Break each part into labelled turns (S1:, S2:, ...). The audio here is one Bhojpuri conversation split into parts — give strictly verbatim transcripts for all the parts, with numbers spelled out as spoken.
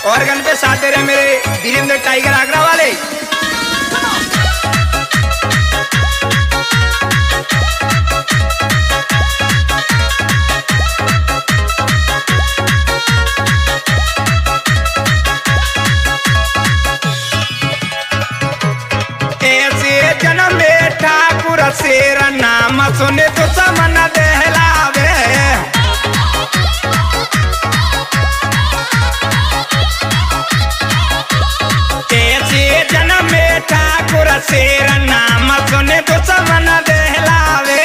S1: ऑर्गन पे साथ दे रहे मेरे वीरेंद्र टाइगर आगरा वाले। ऐसे जन्म में ठाकुर शेर नाम सुने तो समन दहलावे। ऐसे जन्म में ठाकुर शेर नाम सुने तो समन दहलावे।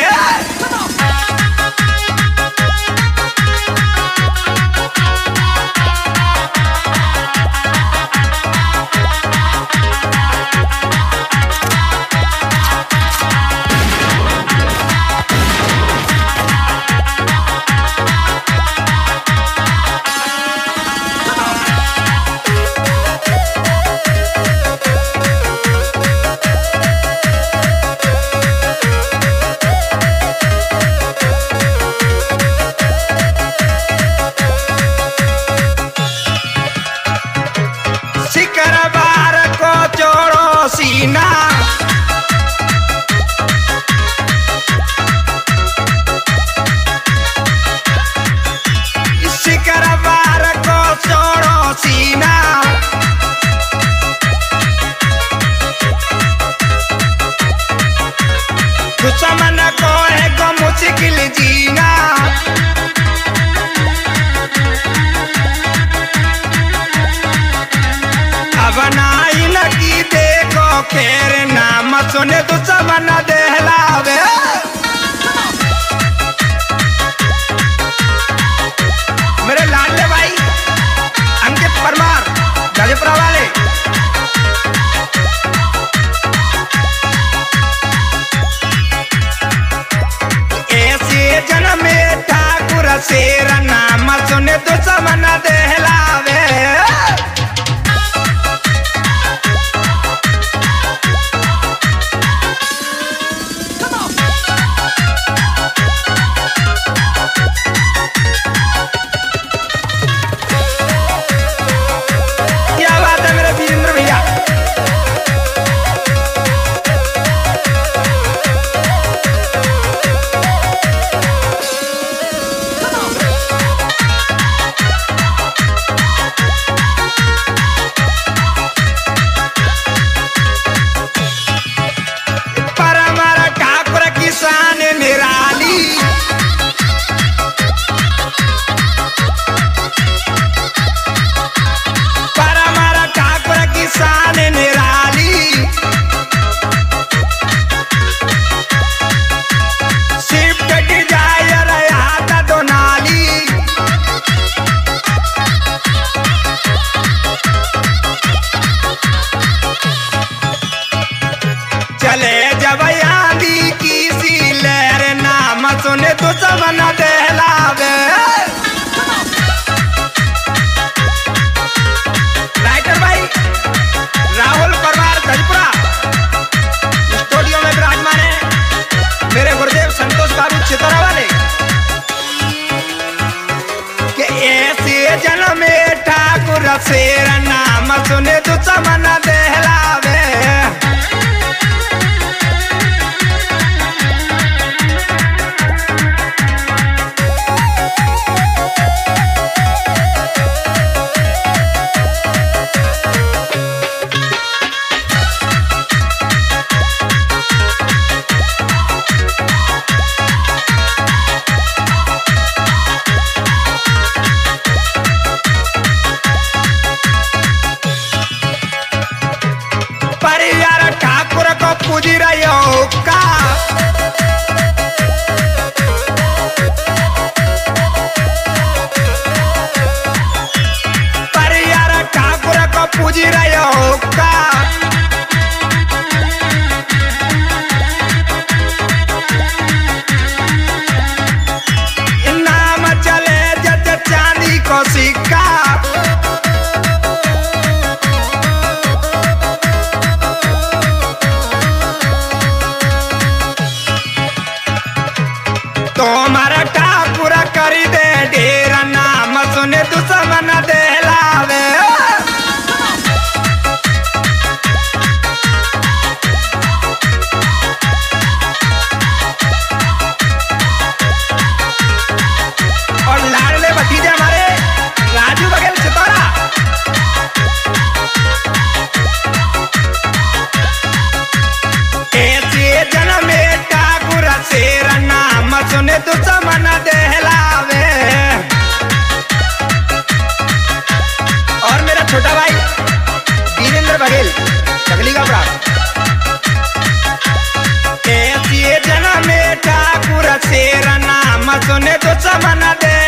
S1: शिकरबार को जोड़ो सीना, शिकरबार को जोड़ो सीना। दुश्मन को है को मुश्किल जीना। अब नाई लगी देखो खेर नाम सुने दुश्मन दहलावे। मेरे लाडले भाई अंकित परमार गाजीपुरा वाले। ऐसे जन्म में ठाकुर शेर नाम सुने दुश्मन दहलावे। क्या बात है मेरे वीरेंद्र भैया। परमार ठाकुर किसान निराली, परमार ठाकुर किसान निराली। स्विफ्ट डिजायर हाथ दोनाली। चले जब आंधी की सी लहर नाम सुने तो समन दहलावे। राइटर भाई राहुल परमार गाजीपुरा स्टूडियो में विराजमान है मेरे गुरुदेव संतोष बाबू चितौरा वाले। कि ऐसे जन्म में ठाकुर शेर नाम सुने तो समन दहलावे। परिवार ठाकुर को पूज रहे हो का। परिवार ठाकुर को पूज रहे हो का। नाम चले जज चांदी को सिक्का। जगली का प्राण ऐसी जन्म में ठाकुर शेर नाम सुने तो समन दे